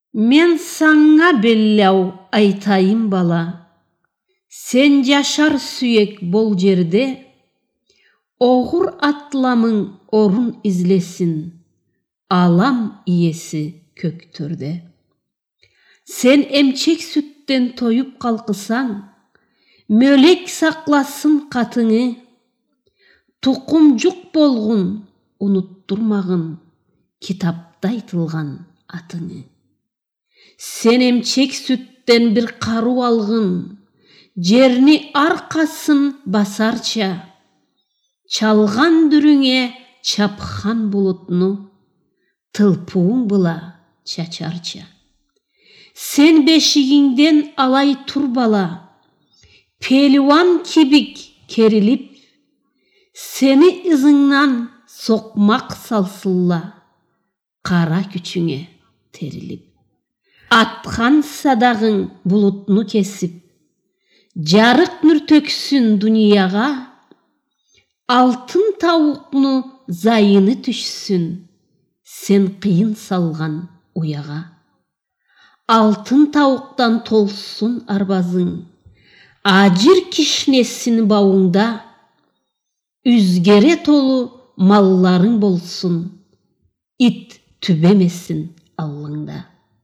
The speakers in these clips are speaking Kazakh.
Мен саңа белляу айтайын бала, сен жашар сүйек бол жерде, оғыр атламың орын излесін, алам иесі көктөрде. Сен эмчек сүттен тойып қалқысаң, мөлек сақласын қатыңы, тұқым жұқ болғын, ұнуттырмағын, китапта айтылған атыңы. Сен эмчек сүттен бір қару алғын, жерни арқасын басарча, чалған дүріңе чапхан бұлытны, тылпуың бұла чачарча. Сен бешігіңден алай тұр бала, пелуан кебік керіліп, сені ызыңнан соқмақ салсылла, қара күчіңе теріліп. Атқан садағың бұлытны кесіп, жарық нүр төксін дүнияға, алтын тауықны зайыны түшсін, сен қиын салған ұяға. Алтын тауықтан толсын арбазың, ажыр кишнесін бауыңда, үзгере толы малларың болсын, ит түбемесін аллыңда.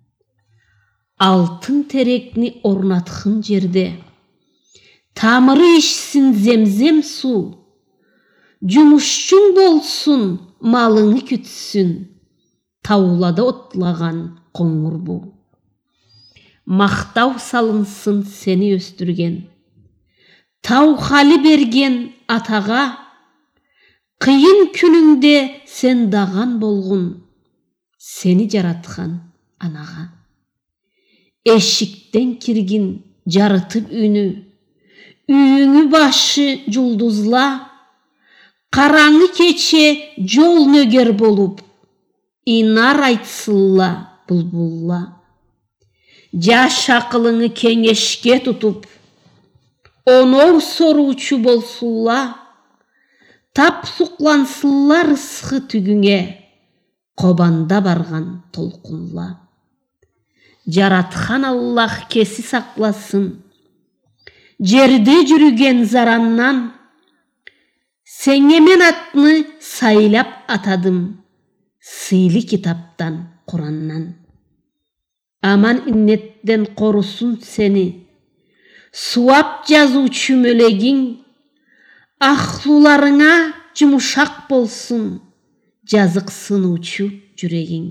Алтын терекні орнатқын жерде, тамыры ішсін земзем су, жұмысшың болсын, малыңы күтсін, таулада отлаған қоңыр бұл. Мақтау салынсын сені өстірген, тау халі берген атаға, қиын күніңде сен даған болғын, сені жаратқан анаға. Eşikten kirgin жарытып үйіңі башы жұлдызла, қараңы кече жол нөгер болып, инар айтсылла бұлбұлла. Жаш ақылыңы кеңешке тұтып, онор соручу болсулла, тап сұқлансылла рысқы түгіңе, қобанда барған толқынла. Жаратқан Аллах кесі сақласын, жерде жүрген зараннан, сеңемен атны сайлап атадым, сыйлы китаптан, Құраннан. Аман иннеттен қорусын сені, суап жазучу мөлегің, ақлуларыңа жұмышақ болсын, жазықсын учу жүрегің.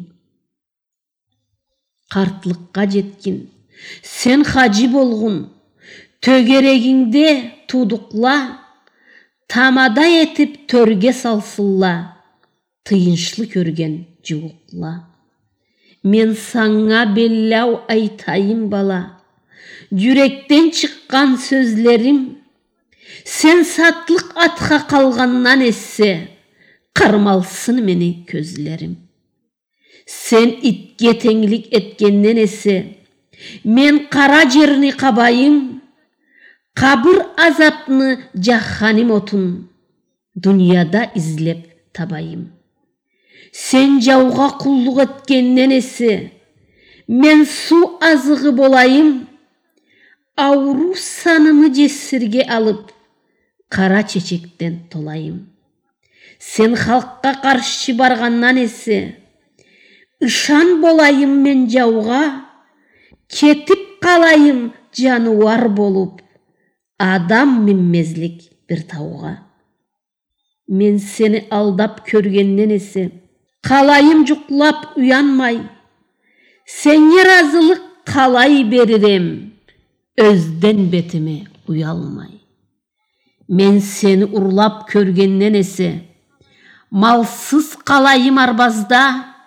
Қартлыққа жеткін, сен хажи болғын, төгерегіңде тудықла, тамада етіп төрге салсылла, тыйыншлы көрген жуықла. Мен саңа белляу айтайын бала, жүректен шыққан сөзлерім, сен сатлық атқа қалғаннан есе, қармалсын мені көзлерім. Сен итке теңлік еткеннен есе, мен қара жеріні қабайым, қабыр азапны жаханим отын, дүнияда излеп табайым. Сен жауға құллық еткеннен есе, мен су азығы болайым, ауру санымы жесірге алып, қара чечектен толайым. Сен халыққа қаршы барғаннан есе, ышан болайым мен жауға, кетіп қалайым жануар болып, адам мінмезлік бір тауға. Мен сені алдап көргеннен есе, қалайым жұқлап уянмай, сенге разылық қалай берірем, өзден бетіме уялмай. Мен сені ұрлап көргеннен есе, малсыз қалайым арбазда,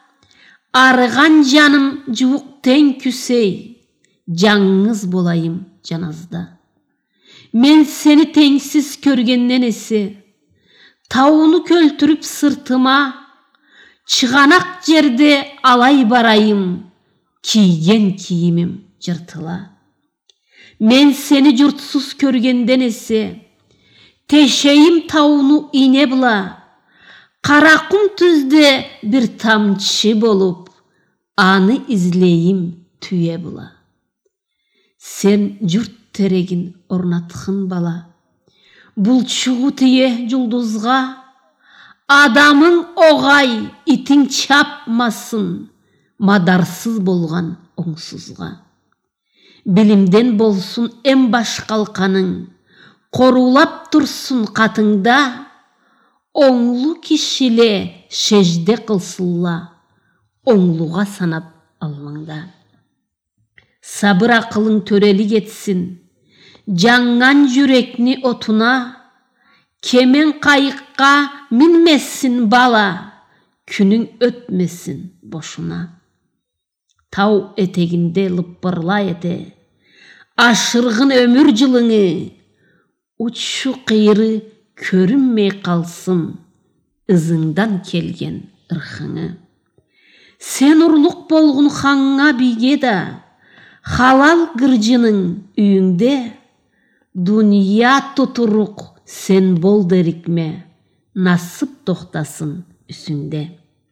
арыған жаным жуықтен күсей, жаңыз болайым жаназда. Мен сені теңсіз көргеннен есе, тауыны көлтіріп сыртыма, чығанақ жерде алай барайым, киген киімім жыртыла. Мен сені жұртсыз көргенден есе, тешейім тауыны ине бұла, қарақым түзде бір тамчы болып, аны излейим түйе була. Сен жұрт терегін орнатқын бала, бұл чуғу тие жұлдызға, адамың оғай итің чапмасын, мадарсыз болған оңсызға. Білімден болсын ем баш қалқаның, қорулап тұрсын қатыңда, оңлу кишіле шежде қылсылла, оңлуға санап алмаңда. Сабыр ақылың төрелі кетсін, жаңған жүрекні отуна, кемен қайыққа мінмесін бала, күнің өтмесін бошуна. Тау етегінде лыппырла ете, ашырғын өмір жылыңы, ұчшу қиыры көрінмей қалсын, ызыңдан келген ырқыңы. Сен ұрлық болғын хаңға биге да, халал гыржының үйіңде, дүния тұтырық сен бол дерікме, насып тоқтасын үсіңде.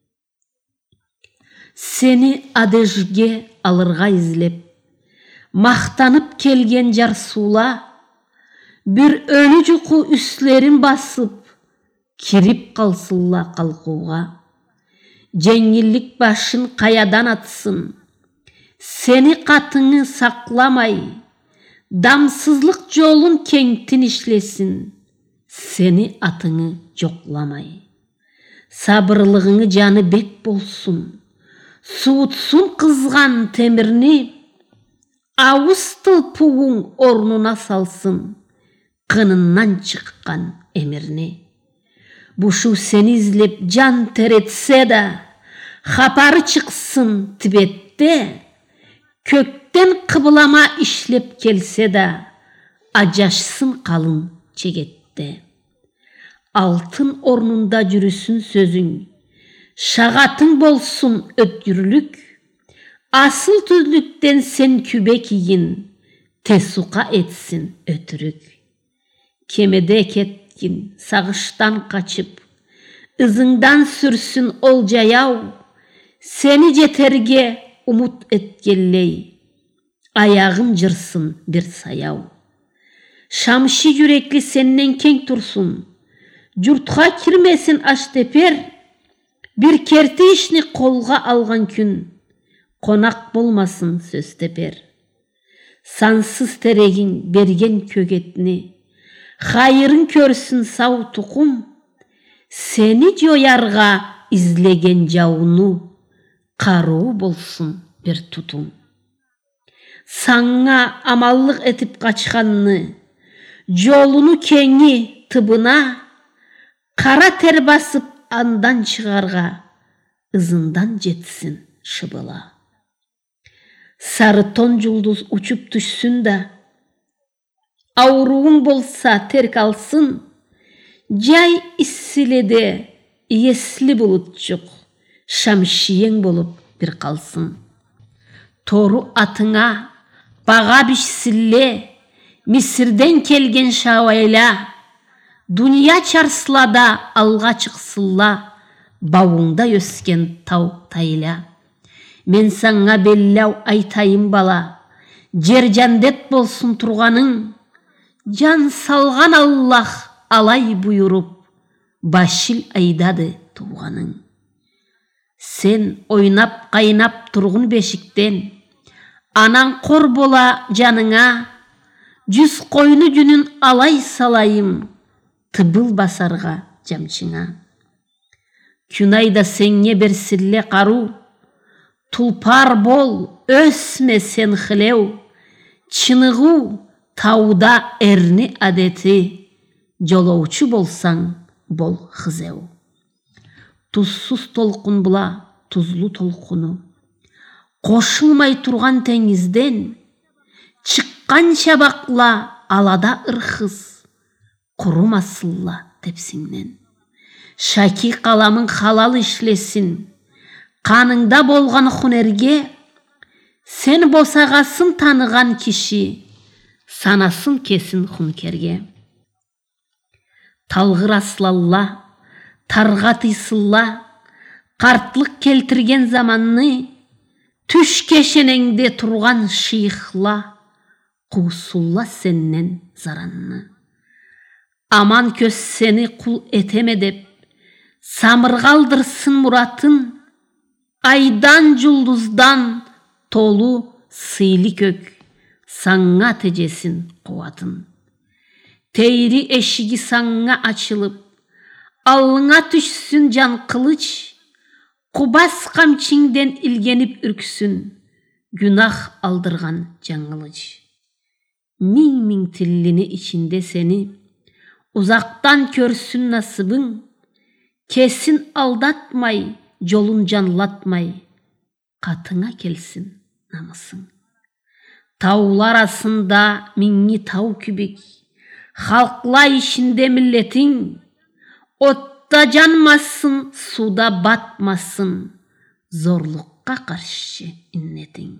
Сені адежге алырға излеп, мақтанып келген жарсула, бір өлі жұқу үслерін басып, кирип қалсылла қалқуға. Жеңілік башын қаядан атсын, сені қатыңы сақламай, дамсызлық жолын кеңтін ішлесін, сені атыңы жоқламай. Сабырлығыңы жаны бек болсын, суытсын қызған темірні, ауыз тылпуың орнына салсын, қынынан шыққан емірне. Бұшу сені ізлеп жан теретсе да, хапары шықсын тібетте, көктен қыбылама ішлеп келсе да, ажашсын қалың чегетте. Алтын орнында жүрісін сөзің, шағатың болсын өткірлік, асыл түзліктен сен күбе киін, тесуқа етсін өтірік. Кемеде кеткін сағыштан қачып, ызыңдан сүрсін ол жаяу, сені жетерге умут еткелей, аяғын жырсын бір саяу. Шамшы жүрекли сеннен кең тұрсын, жұртқа кірмесін аштепер, бір керті ішіне қолға алған күн, қонақ болмасын сөз тепер. Сансыз терегін берген көгетіне, қайырын көрсін сау тұқым, сені жоярға излеген жауыну, қаруы болсын бір тұтым. Саңа амаллық етіп қачқанны, жолыны кеңі тыбына, қара тер басып андан шығарға, ызындан жетсін шыбыла. Сары тон жұлдыз ұчып түшсін да, ауруың болса терк алсын, жай іссіледе иеслі бұлыт жоқ, шамшиең болып бір қалсын. Тору атыңа баға бішсілле, Мисірден келген шауайла, дүния чарсылада алға чықсылла, бауыңда өскен тау тайла. Мен саңа белләу айтайым бала, жер жандет болсын тұрғаның, жан салған Аллах алай бұйырып, башил айдады туғаның. Сен ойнап қайнап тұрғын бешіктен, анаң қор бола жаныңа, жүз қойны жүнін алай салайым, тыбыл басарға жамшыңа. Күнайда сенге берсілле қару, тұлпар бол, өсме сен хілеу, чынығу тауда әрні әдеті, жолаучы болсаң бол хызеу. Тұзсыз толқын бұла, тұзлы толқыны, қошылмай тұрған теңізден, шыққан шабақла алада ырхыз, құрымасылла тепсіңнен. Шаки қаламың халал ішлесін, қаныңда болған хүнерге, сен босағасын таныған кіші, санасын кесін хүнкерге. Талғыр аслалла, тарға тыйсылла, қартлық келтірген заманны, Түш кешенеңде турган шыйықла, куусулла сеннен заранны. Аман көз сени кул этеме деп, самыргалдырсын муратын, айдан жулдуздан толу сыйли көк, саңга тежесин кубатын. Тейри эшиги саңга ачылып, алыңа түшсүн жан кылыч, кубас камчиңден илгенип үрксүн, günah алдырган жаңылыч. Миң тиллини ичинде сени, узактан көрсүн насыбың, кесин алдатмай, жолун жанлатмай, катыңа келсин намысың. Таулар арасында миңи тау күбік, халкла ишинде миллетиң, отта жанмасын, суда батмасын, зорлукка каршы иннетиң.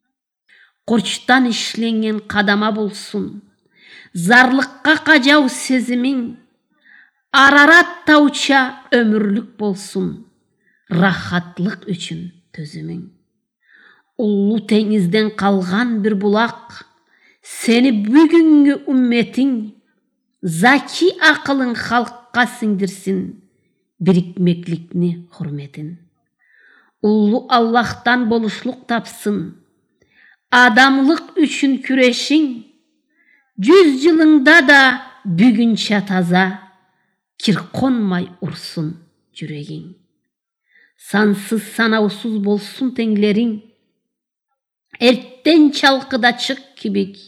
Корчтан ишленген кадама болсун, зарлыкка кажау сезимиң, Арарат тауча өмүрлүк болсун, рахатлык үчүн төзүмүң. Улуу теңизден калган бир булак, сени бүгүнгү умметиң, заки акылың халкка сиңдирсин, бирикмекликни хурметин. Улуу Аллахтан болушлук тапсын, адамлык үчүн күрешиң, 100 жылыңда да бүгүнчө таза, кир конмай урсун жүрегиң. Сансыз санаусуз болсун теңлериң, эрттен чалкыда чык кибик,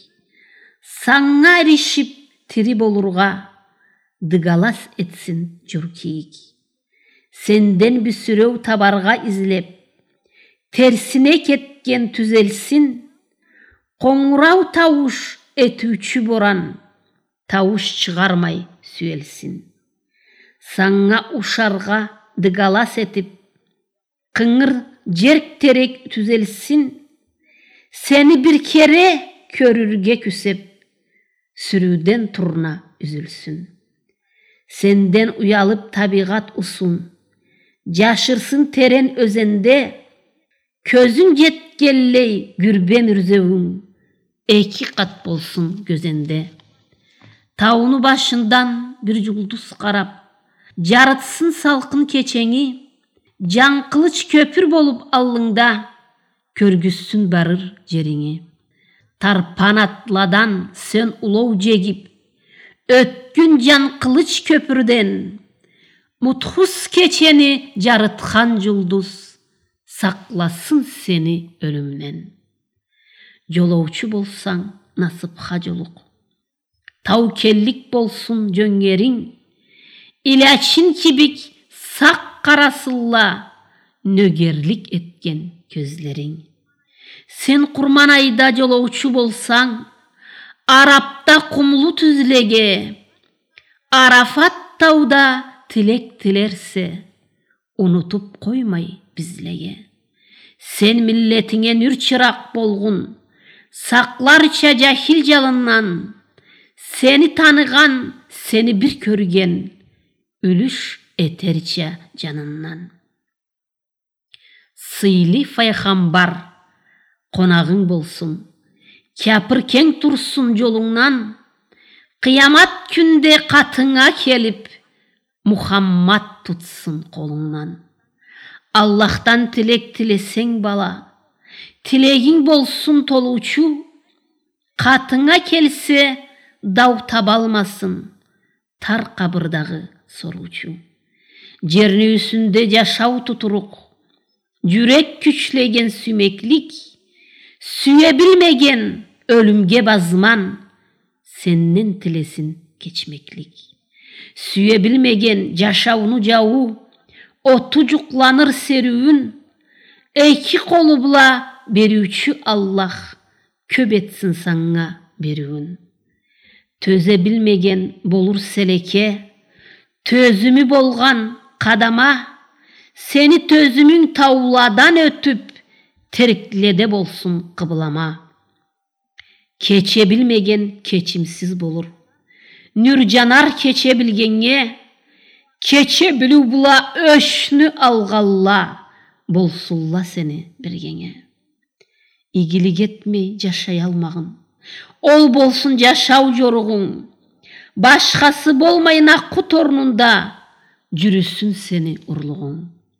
саңга эришип тири болурга, дыгалас этсин жур кийик. Сенден бүсүрөу табарга излеп, терсине кеткен түзелсин, коңурау табуш этүүчү боран, табуш чыгармай сүйелсин. Саңга ушарга дыгалас этип, кыңыр жерк терек түзелсин, сени бир кере көрүргө күсеп, сүрүүдөн турна үзүлсүн. Сенден уялып табигат усун, жашырсын терен өзенде, көзүң жеткеллей күрбем үрзөүң, 2 кат болсун көзенде. Тауну башындан бир жулдуз карап, жарытсын салкын кечеңи, жаңкылыч көпүр болуп аллыңда, көргүссүн барыр жериңи. Тарпан атладан сен улоо жегип, өткүн жаңкылыч көпүрден, мутхус кечени жарыткан жулдуз, сакласын сени өлүмнен. Жолоочу болсаң насыпка жолук, таукеллик болсун жөңгериң, илачин кибик сак карасылла, нөгерлик эткен көзлериң. Сен Курманайда жолоочу болсаң, Арапта кумлу түзлеге, Арафат тауда тилек тилерсе, унутуп коймай бизлеге. Сен миллетиңе нүр чырак болгун, сакларча жахил жалыннан, сени таныган, сени бир көрген, үлүш этерче жанынан. Сыйли пайгамбар конагың болсун, кяпыр кең турсун жолуңнан, кыямат күндө катыңа келип, Мухаммад тутсын колуңнан. Аллахтан тилек тилесең бала, тилегиң болсун толуучу, катыңа келсе дау табалмасын, тар кабырдагы соруучу. Жернүүсүндө жашау тутурук, жүрек күчлеген сүймеклик, сүйе билмеген өлүмгө базман, сеннен тилесин кечмеклик. Сүйе билмеген жашауну жабуу, оту жукланыр серүүн, 2 колу була берүүчү Аллах, көп этсин саңга берүүн. Төзе билмеген болур селеке, төзүмү болган кадама, сени төзүмүң тауладан өтүп, теркледе болсун кыбылама. Кече билмеген кечимсиз болур, нүр жанар кече билгенге, кече билүү була өшнү алгалла, болсулла сени бергеңе. игілік етмей жашай алмағын. Ол болсын жашау жоруғың, башқасы болмайын аққұт орнында, жүрісін сені ұрлығың.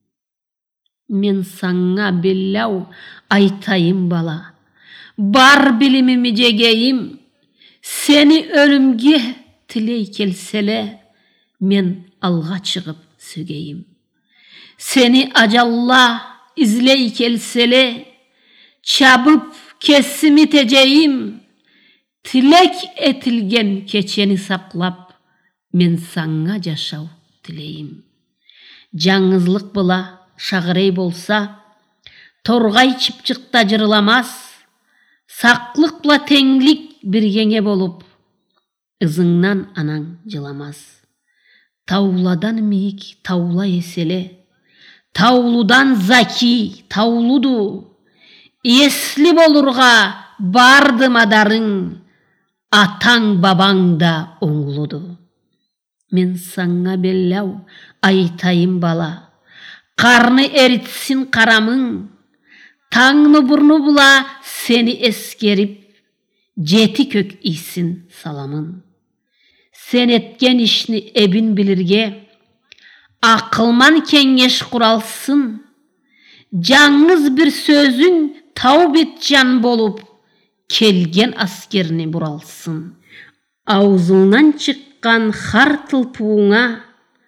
Мен саңа белляу айтайым бала, бар білімімі жегейім, сені өлімге тілей келселе, мен алға шығып сөгейім. Seni acalla izley kelsele, çabıp kesimi teceyim, tilek etilgen keçeni saklap, men sanga jaşav tileyim. Жаңызлық бұла шағырай болса, торғай чыпчықта жырыламас, сақлық бұла теңлік біргеңе болып, ызыңнан анаң жыламас. Тауладан мейік таула еселе, таулудан заки таулуду, еслі болырға барды мадарың, атаң бабаң да оңлуду. Мен саңа белляу айтайым бала, қарны әрітсін қарамың, таңны бұрны бұла сені ескеріп, жеті көк исін саламын. Sen etken işini ebin bilirge, akılman kengeş kuralsın, жаңыз bir sözün tavbet can bolup, kelgen askerini buralsın. Auzundan çıkkan har tılpuğuna,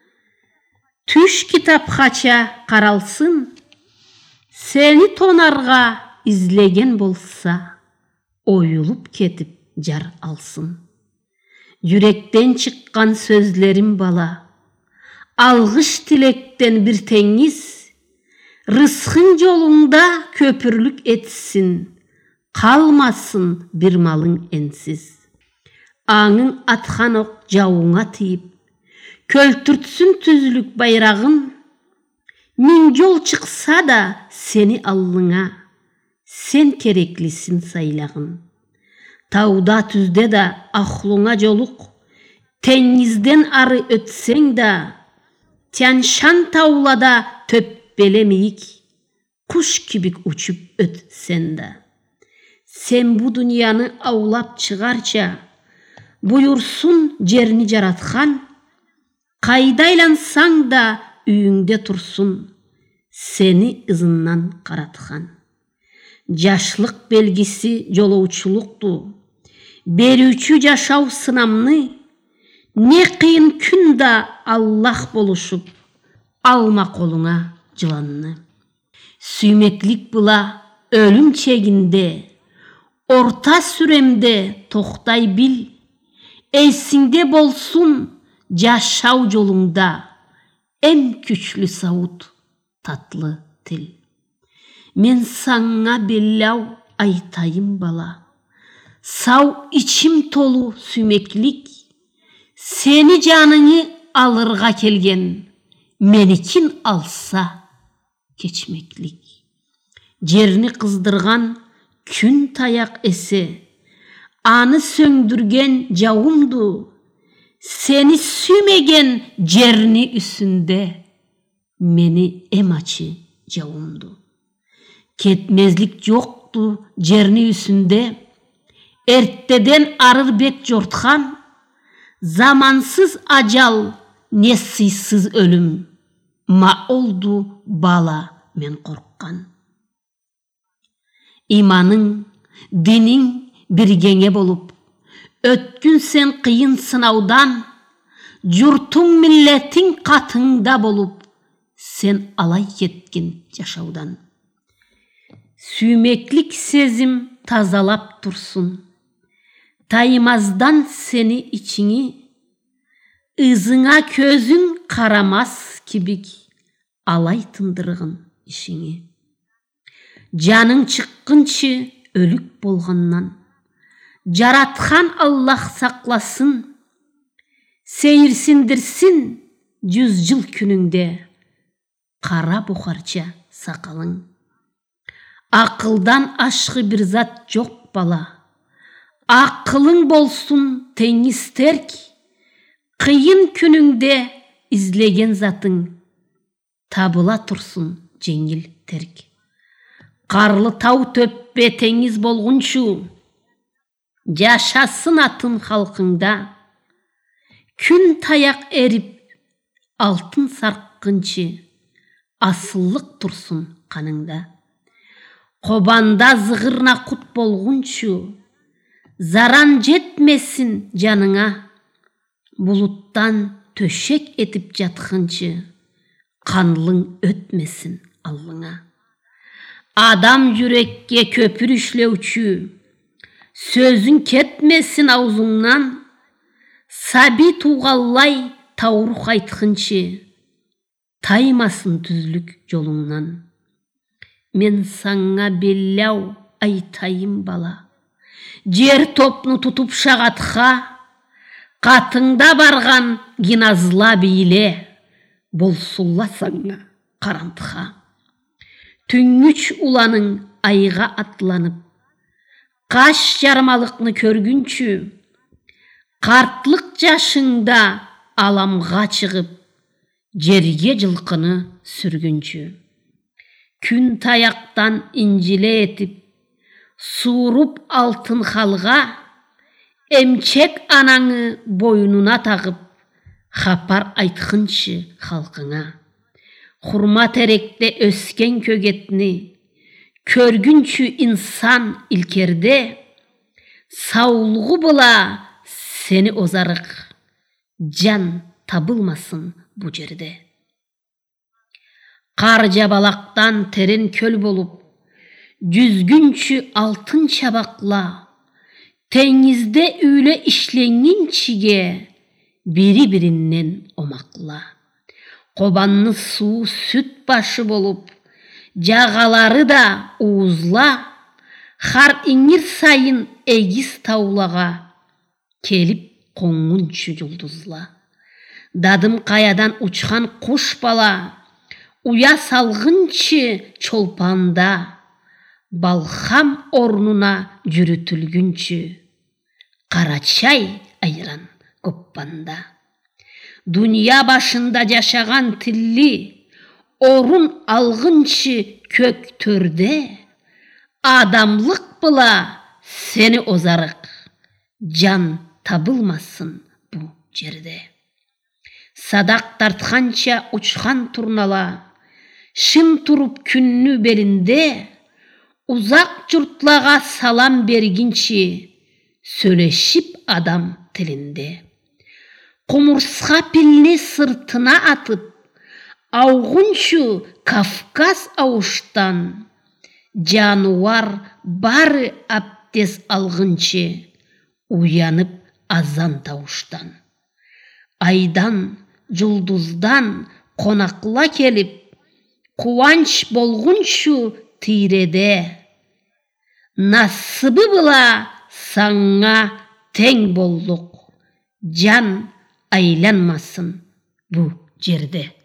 түш kitapxaça qaralsın, seni tonarga izlegen bolsa, oyulup ketip jar alsın. Yürekten çıkkan sözlerim bala, algış tilekten bir tengiz, rızkın yolunda köpürlük etsin, kalmasın bir malın ensiz. Ağın atkan ok jauğuna tiyip, költürtsün tüzlük bayrağın, min yol çıksa da seni allına, sen kereklisin saylağın. Tauda tüzde de aklına joluk, tenizden arı ötsen de, Tianşan taulada töpbelemeyik, kuş kibik uçup ötsen de. Sen bu dünyanı avlap çıgarca, buyursun jerini jaratkan, kaydaylansan da üyünde tursun, seni ızından karatkan. Jaşlık belgisi jolowçuluktu, berүүчү жашау сынамны, не қиын күн да Allah болушуп, алма қолыңа жыланны. Сүймеклік бұла өлім чегінде, орта сүремде тоқтай бил, есіңде болсын жашау жолыңда, en küçlü сауыт татлы тил. Мен саңа белляу айтайым бала, сау içim толу сүймеклік, seni canını alırga kelgen, menikin alsa keçmeklik. Jerini kızdırgan kün tayak esi, anı söndürgen jauğumdu, seni süymegen jerini üstünde, meni emaçı jauğumdu. Ketmezlik yoktu jerini üstünde, erteden arır bek jortkan, zamansız acal, nesisiz ölüm, ma oldu bala men korkkan. İmanın, dinin birgenge bolup, ötkün sen kıyın sınavdan, jurtun milletin katında bolup, sen alay ketkin yaşaudan. Süymeklik sezim tazalap tursun, taymazdan seni içini, ızına közün karamaz kibik, alay tındırgın işini. Canın çıkkınçı ölük bolğandan, jaratkan Allah saklasın, seyirsindirsin 100 yıl gününde, kara buharça sakalın. Akıldan aşkı bir zat жоқ bala, akılın bolsun teniz terk, kıyın gününde izlegen zatın, tabıla tursun jеңил terk. Қарлы тау төппе теңіз болғыншу, жашасын атын халқыңда. Күн таяқ еріп, алтын сарқыншы, асыллық тұрсын қаныңда. Қобанда зығырна құт болғыншу, заран жетмесін жаныңа. Бұлыттан төшек етіп жатқыншы, қанлың өтмесін аллыңа. Адам жүрекке көпір үшлеуші, сөзің кетмесін аузыңнан. Саби туғаллай тауруқ айтқыншы, таймасын түзлік жолыңнан. Мен саңа белляу айтайым бала, жер топны тұтып шағатқа, қатыңда барған гиназла бейле, болсулла саңа қарантыға. Түңгіч уланың айға атланып, қаш жармалықны көргінші, қартлық жашыңда аламға шығып, жерге жылқыны сүргінші. Күн таяқтан инжиле етіп, суырып алтын халға, эмчек анаңы бойынуна тағып, хапар айтқыншы халқыңа. Хурма теректе өскен көгетіні, көргінші инсан илкерде, саулығы бұла сені озарық, жан табылмасын бұ жерде. Қар жабалақтан терен көл болып, жүзгінші алтын шабақла, теңізде үйлі ішленгіншіге, бири-биринен омақла. Қобанны су сүт башы болып, жағалары да уызла, хар иңір сайын егіз таулаға, келіп қоңыншы жұлдызла. Дадым қаядан ұчқан құш бала, уя салғыншы чолпанда, балхам орнына жүрітілгінші, қарачай айран көппанда. Дүния башында жашаған тілі, орын алғыншы көк төрде, адамлық бұла сені озарық, жан табылмасын бұ жерде. Садақ тартқанша ұчқан турнала, шын тұрып күнні белінде, ұзақ жұртлаға салам бергінші, сөйлешіп адам тілінде. Құмырсқа піліне сыртына атып, ауғыншы Кавказ ауыштан, жануар бары аптес алғыншы, уянып азан тауыштан. Айдан, жұлдыздан қонақла келіп, қуанш болғыншы тиреде, насыбы бұла саңа тең болдық, жан айланмасын бұ жерде.